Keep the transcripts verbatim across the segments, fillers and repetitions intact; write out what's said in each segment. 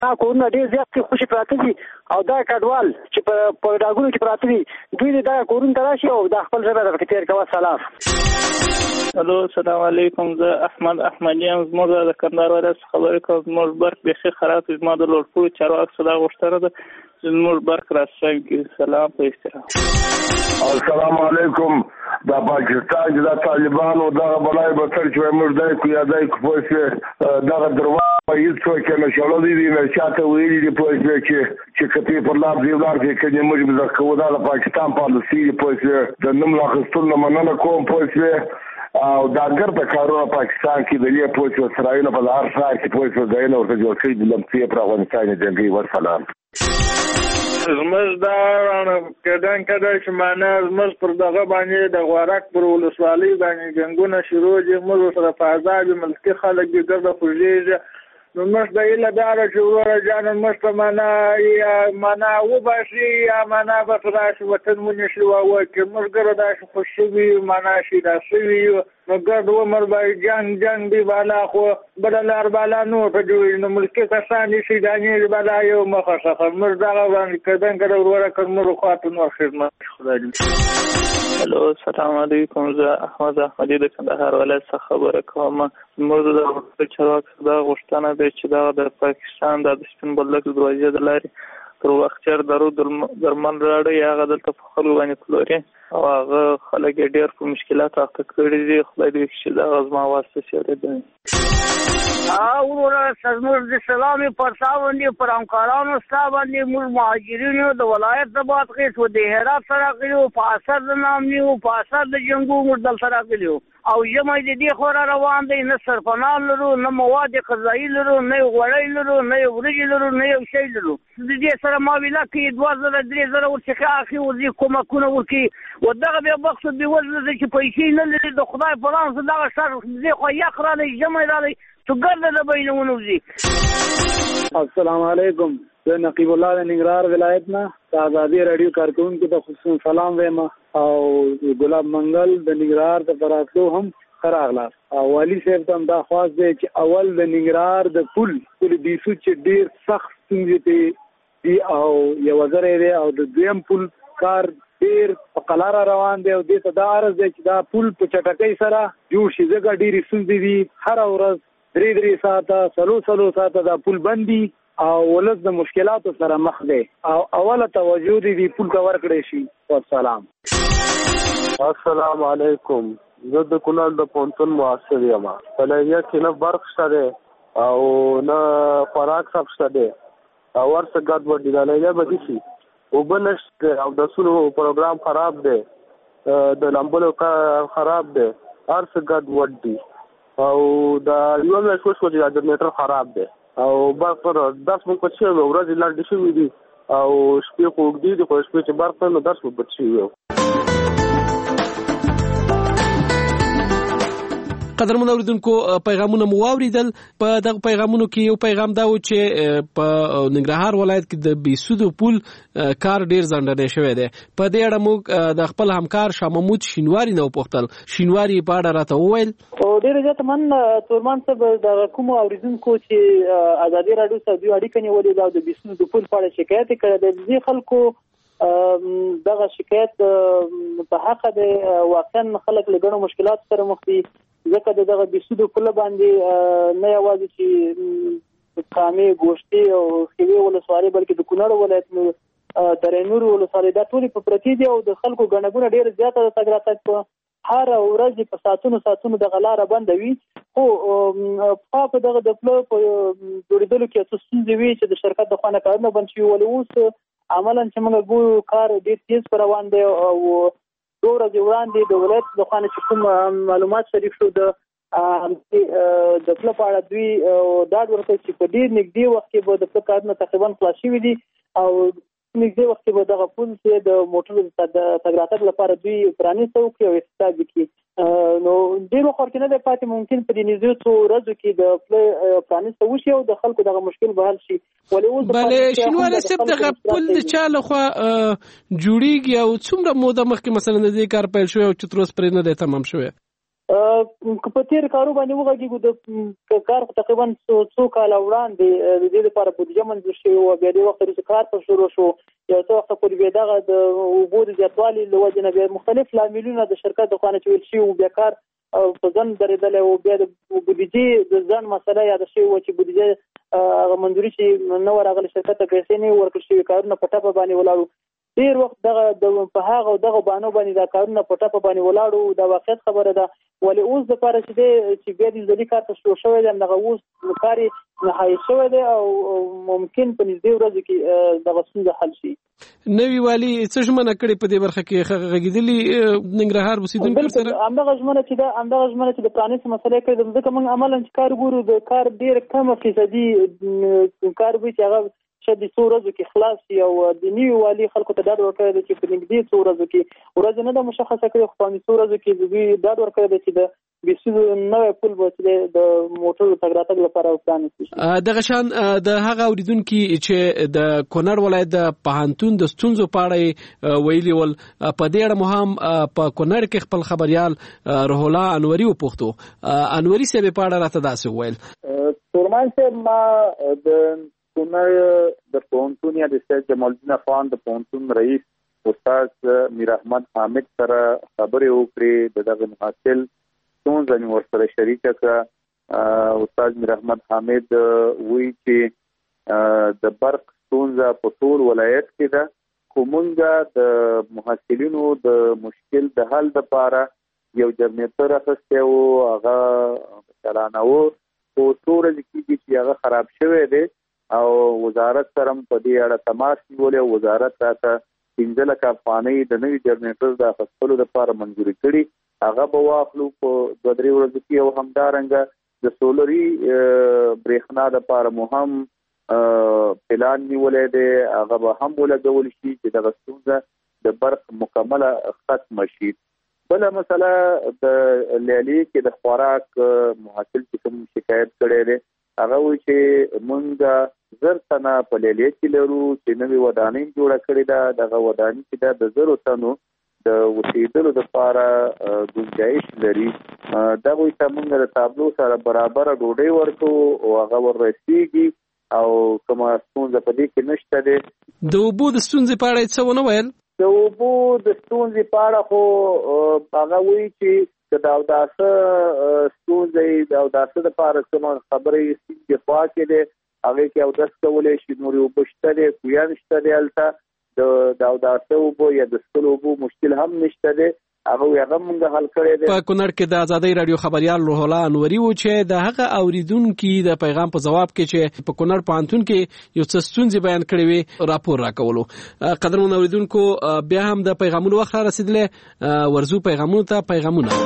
دا کورونه ډېر زیات خوشي پراته دي او دا کډوال چې په ډاګونو کې پراته دي دوی دا کورونه ته راشي او دا خپل ژبه درته تېر کوه. سلام. الو السلام علیکم. زه احمد احمدی یم. زموږ د کندهار ولایت څخه خبرې کوم. زموږ برق بیخي خراب دی. زما د لوړپوړو چارواکو څخه دا غوښتنه ده چې زموږ برق راسم کړي. سلام په احترام. السلام علیکم. دا پاکستان چې دا طالبانو دغه بلای به تر چې موږ دای کو یا دای کو پوه دغه دروا هیڅ څوک نه شړلې دي نه چاته ویلي دي پوه چې چې کتي په لار دی لار کې کې موږ به زکو دا د پاکستان پالیسي پوه د نوم لا خستل نه مننه کوم پوه او دا ګرځه کارونه پاکستان کې د لې پوه اسرائیل په هر ځای کې پوه ځای نه ورته جوړ کړي د لمسي پر افغانستان جنگي ورسلام. زموږ دا کډان کډه چې معنا زموږ پر دغه باندې د غوړک پر ولسوالۍ باندې جنګونه شروع دي. موږ سره په آزاد ملکي خلک دي ګرځه خوږېږي. نو موږ د ایله داره چې وروره جانه موږ ته معنا یا معنا وباسي یا معنا به راشي وطن ونیسي واوکې موږ ګره داسې خوش شوي معنا شي دا شوي نو ګرد عمر به جنګ جنګ دی بالا خو بله لار بالا نو ته جوړوي نو ملکي کسان دي چې دانې بالا یو مخه څخه موږ دغه باندې کډن کډه وروره کړ موږ خواته نور خدمت خدای دې. الو السلام علیکم. زه احمد احمدی د کندهار ولایت څخه خبره کوم. زموږ د چارواکو څخه دا غوښتنه ده چې دا د پاکستان د سپین بولدک د دروازې د لارې تر وختچر درو درمن راړی هغه دلته په خلکو باندې پلوري او هغه خلک یې ډېر په مشکلاتو اخته کړي دي. خدای دې وکړي چې دغه زما واسطه چې اورېدلی وروره زموږ د سلامي پر سا باندې پر همکارانو ستا باندې موږ مهاجرینو د ولایت د بادغیس و د هرات سره غلي وو په اثر د نامني وو په اثر د جنګو موږ دل سره غلي وو او ژمی د دې خورا روان دی. نه سرپناه لرو نه مواد غذایي لرو نه غوړی لرو نه وریجې لرو نه یو شی لرو. د دې سره ماویلا کې دوه زره درې زره ورڅخه اخي ورځي کومکونه ورکي و دغه بیا مقصد دی وزن چې پیسې نه لري د خدای په لانس دغه شر دې خو یخ را لې ژمی را لې تو ګرده د بینونو وزي. السلام علیکم. زه نقیب الله د ننګرهار ولایت نه د ازادي رادیو کارکونکو ته خصوصا سلام وایم او ګلاب منګل د ننګرهار د براتلو هم راغله او علي صاحب ته دا خواست دی چې اول د ننګرهار د پل پل بیسو چې ډیر سخت ستونزې دي او یو ځای دی او د دویم پل کار ډیر په قلاره روان دی او دې ته دا عرض دی چې دا پل په چټکۍ سره جوړ شي ځکه ډېرې ستونزې دي. هره ورځ درې درې ساعته څلور څلور ساعته دا پل بند دي او ولس د مشکلاتو سره مخ دی او اوله توجه دې پل ته ورکړی شي. والسلام. السلام علیکم. زه د کونړ د پوهنتون محصل یم. په لیلیه کې نه برق شته دی او نه خوراک سب شته دی او ورڅه ګډوډ دي. دا لیلیه به دي شي اوبه نشته او د سونو پروګرام خراب دی د لمبلو خراب دی هر څه ګډوډ دي او د یوه میاشت وشوه چې دا جنریټر خراب دی او برق درس مونږ پټ شوی ورځې لنډې شوي دي او شپې خو اوږدې دي خو شپې چې برق نه نو درس مو پټ شوي وي. قدرمن اوریدونکو پیغامونه مو واوریدل. په دغه پیغامونو کې یو پیغام دا و چې په ننګرهار ولایت کې د بیسودو پول کار ډیر ځنډنی شوی دی. په دې اړه موږ د خپل همکار شاه محمود شینواري نه وپوښتل. شینواري په اړه راته وویل او ډیر زیات من تورمان صاحب د کوم اوریدونکو چې ازادي رادیو سره دوی اړیکه نیولې ده د بیسودو پول په اړه شکایت کړی دی. خلکو دغه شکایت په حق د واقعا خلک له ګڼو مشکلات سره مخ دي ځکه دغه بیسودو پل باندې نه یوازې چې کامې ګوشتي او خیوي ولسوالۍ بلکې د کونړ ولایت درینور ولسوالۍ دا ټولې په پرتې دي او د خلکو ګڼه ګوڼه ډېره زیاته ده. تګ راتګ په هر ورځ په ساعتونو ساعتونو دغه لاره بنده وي خو پخوا په دغه د پلو په جوړېدلو کې څه ستونزې وي چې د شرکت د خوا نه کارونه بند شوي ولې اوس عملاً چې موږ ګورو کار ډېر تیز په روان دی او دوه ورځې وړاندې د ولایت د خوا نه چې کوم معلومات شریک شو د د پله په اړه دوی ډاډ ورکوي چې په ډېر نږدې وخت کې به د پله کارونه تقریبا خلاص شوي دي او نږدې وخت کې به دغه پل چې د موټرو د تګ راتګ لپاره دوی پرانیسته وکړي او اقتصاد وکړي. نو ډېر وخت ورکې نه دی پاتې ممکن په دې نږدې څو ورځو کې د پله پرانیسته وشي او د خلکو دغه مشکل به حل شي. بلې شینواري صاحب دغه پل د چا لخوا جوړېږي او څومره موده مخکې مثلا د دې کار پیل شوی او چې تر اوسه پرې نه دی تمام شوی؟ په تیر کارو باندې وغږیږو د کار تقریبا څو کاله وړاندې د دې لپاره بودیجه منظور شوې وه، بیا دې وخت وروسته کار په شروع شو، یو څه وخته پورې بیا دغه د اوبو د زیاتوالي له وجې نه بیا مختلف لاملونه د شرکت د خوا نه چې ویل شوي وو، بیا کار په ځنډ درېدلی و، بیا د بودیجې د ځنډ مسله یاده شوې وه چې بودیجه هغه منظوري چې نه وه راغلې، شرکت ته پیسې نه وي ورکړل شوي، کارونه په ټپه باندې ولاړ وو. ډېر وخت دغه په هغه دغه بانو باندې دا کارونه په ټپه باندې ولاړ وو، دا واقعیت خبره ده. ولې اوس دپاره چې دی چې بیا د ځلي کار ته شروع شوی دی، همدغه اوس کار یې نهایي شوی دی او ممکن په نږدې ورځو کې دغه ستونزه حل شي. نوي والي څه ژمنه کړې په دې برخه کې غږېدلي ننګرهار اوسېدونکو سره؟ همدغه ژمنه چې ده همدغه ژمنه چې د پرانیستو مسلې کړې ده، ځکه موږ عملاً چې کار ګورو د کار ډېر کمه فیصدي کار وي چې هغه شاید څو ورځو کې خلاص شي، او د نوي والي خلکو ته ډاډ ورکړی دی چې په نږدې څو ورځو کې، ورځې نه ده مشخصه کړې، خو په څو ورځو کې د دوی ډاډ ورکړی دی چې د بیسیدو نوی پل به چې دی د موټرو تګ راتګ لپاره پرانیستی شي. دغه شان د هغه اورېدونکي چې د کونړ ولایت د پوهنتون د ستونزو په اړه ویلي ول، په دې اړه مو هم په کونړ کې خپل خبریال روح الله انوري وپوښتو. انوري صاحب په اړه راته داسې وویل. تورمان صاحب ما د کونړ د پوهنتون یا د سید جمال الدین افغان د پوهنتون رئیس استاد میر احمد حامد سره خبرې وکړې، د دغه محصل ستونزه مې ورسره شریکه کړه. استاد میر احمد حامد وایي چې د برق ستونزه په ټول ولایت کې ده، خو موږ د محصلینو د مشکل د حل لپاره یو جنریټر اخیستی و، هغه چلانوه، خو څو ورځې کېږي چې هغه خراب شوی دی او وزارت سره په دې اړه تماس نیولی او وزارت راته پنځه لکه افغانۍ د نوي جنریټر د اخیستلو لپاره منظوري کړي، هغه به واخلو په دوه درې ورځو کې. او همدارنګه د سولري برېښنا لپاره مو هم پلان نیولی دی، هغه به هم ولګول شي چې دغه ستونزه د برق مکمله ختمه شي. بله مسله د لیالي کې د خوراک محصل چې کوم شکایت کړی دی، هغه وایي چې موږ زر تنه په لیلیه کې لرو چې نوې ودانۍ جوړه کړې ده، دغه ودانۍ چې ده د زرو تنو د اوسېدلو دپاره ګنجایش لري. دغوی ته موږ د تابلو سره برابره ډوډۍ ورکوو او هغه وررسېږي او کومه ستونزه په دې کې نشته دی. د اوبو د ستونزې په اړه څه ونه ویل؟ د اوبو د ستونزې په اړه خو هغه وایي چې که د اوداسه ستونزې د اوداسه دپاره کومه خبرې سیند خوا کې دی، هغې کې اودس کولی شي، نورې اوبه شته دی، کویان شته دی، هلته د اوداسه اوبو یا د څښلو اوبو مشکل هم نشته دی، هغه هغه موږ حل کړی دی. په کونړ کې د ازادۍ راډیو خبریال روح الله انوري و چې د هغه اورېدونکي د پیغام په ځواب کې چې په کونړ پوهنتون کې یو څه ستونزې بیان کړې وې راپور راکولو. قدرمن اورېدونکو، بیا هم د پیغامونو وخت را رسېدلی، ورځو پیغامونو ته. پیغامونه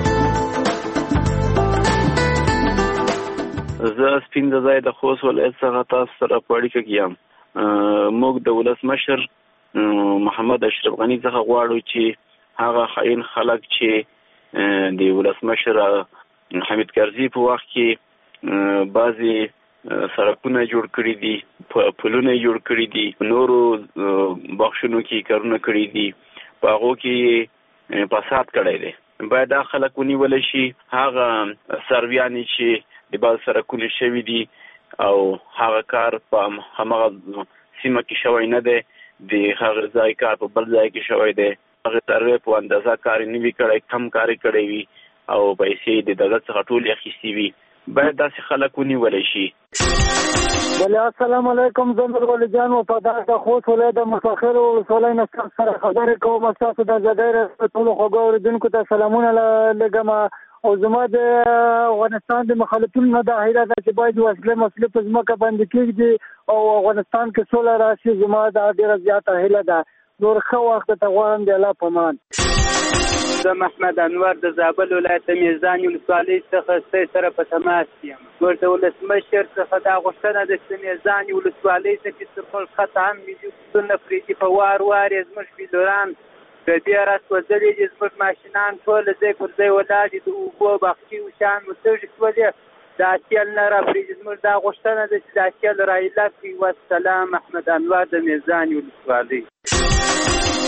زه سپین د ځای د خوست ولایت څخه تاسو سره په اړیکه کې یم. موږ د ولسمشر محمد اشرف غني څخه غواړو چې هغه خاين خلک چې د ولسمشر حمید کرزي په وخت کې بعضي سړکونه جوړ کړي دي، پلونه جوړ کړي دي، نورو بخښونو کې کارونه کړي دي، په هغو کې فساد کړی دی. باید دا خلک ونیول شي. هغه سرویانې چې د بعض سړکونه شوي دي او هغه کار په همغه سیمه کې شوی نه دی، د هغه ځای کار په بل ځای کې شوی دی، هغه سروې په اندازه کار نه وي کړی، کم کار کړی وي او پیسې د دولت څخه ټول اخیستې وي. باید داسې خلک ونیول شي. بله السلام علیکم، زه نورغلي جان وفادار د خوست ولایت د مفاخر ولسوالۍ نه ستاسو سره خبرې کوم. ستاسو د ازادۍ راډیو ټولو خوږو اورېدونکو ته سلامونه لګم. او زما د افغانستان د مخالفینو نه دا هیله ده چې باید وسلې مسلې په ځمکه باندې کېږدي او افغانستان کې سوله راشي. زما دا ډېره زیاته هیله ده. نور ښه وخت ته غواړم، د الله په امان. زه محمد انور د زابل ولایت د میزان ولسوالۍ څخه ستاسو سره په تماس یم. موږ د ولسمشر څخه دا غوښتنه ده چې میزان ولسوالۍ ته چې څه خطا هم ملي اصولونه پرېږدي، په وار وار یې زموږ بیلوران د دې راسوځلي دي، زموږ ماشینان ټول ځای پر ځای ولاړ دي، د اوبو باغچې او شیان مو تږي شولې، دا تیل نه راپرېږدي. زموږ دا غوښتنه ده چې دا تیل را ایله کړي. والسلام، محمد انور د میزان ولسوالۍ.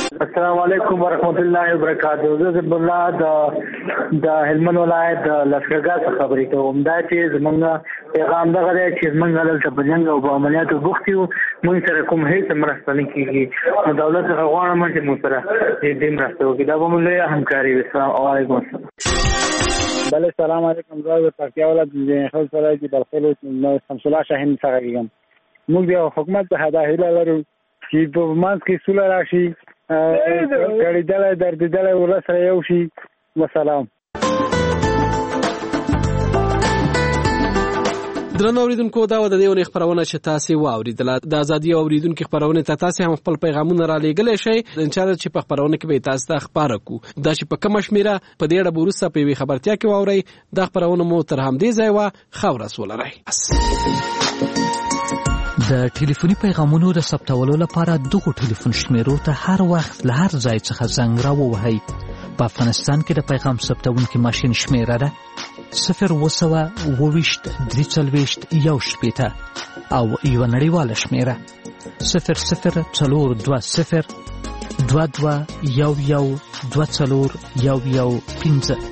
السلام علیکم ورحمۃ اللہ وبرکاتہ. زه زب الله د د هلمند ولایت د لشکرګاه څخه خبرې کوم. دا چې زمونږ پیغام دغه دی چې زمونږ دلته په جنګ او په عملیاتو بوخت یو، موږ سره کوم هیڅ مرسته نه کېږي. نو دولت څخه غواړم چې موږ سره دې مرسته وکړي. دا به موږ لویه همکاري وي. السلام علیکم. بله سلام علیکم. زه د پکتیا ولایت د خلک سره چې بلخیلو شمس الله شاهین څخه کېږم. موږ د حکومت څخه دا هیله لرو چې په منځ کې سوله راشي، کړیدلی دردېدلی ولس سره یو شي. وسلام. درنو اوریدونکو، دا و د دې ونې خپرونه چې تاسې واوریدله. د ازادي اوریدونکو خپرونه ته تاسې هم خپل پیغامونه را لیږلی شئ. انشاءالله چې په خپرونه کې به تاسو ته خبره کړو. دا چې په کومه شمېره په دې اړه به وروسته په یوې خبرتیا کې واورئ. دا خپرونه مو تر همدې ځای وه. ښه ورځ ولرئ. د ټلیفوني پیغامونو د ثبتولو لپاره دغو ټلیفون شمیرو ته هر وخت له هر ځای څخه زنګ راووهئ. په افغانستان کې د پیغام ثبتونکي ماشین شمیره ده صفر اووه سوه اووه ویشت درې څلوېښت یو شپېته او یوه نړیواله شمیره صفر صفر څلور دوه صفر دوه دوه یو یو دوه څلور یو یو پنځه.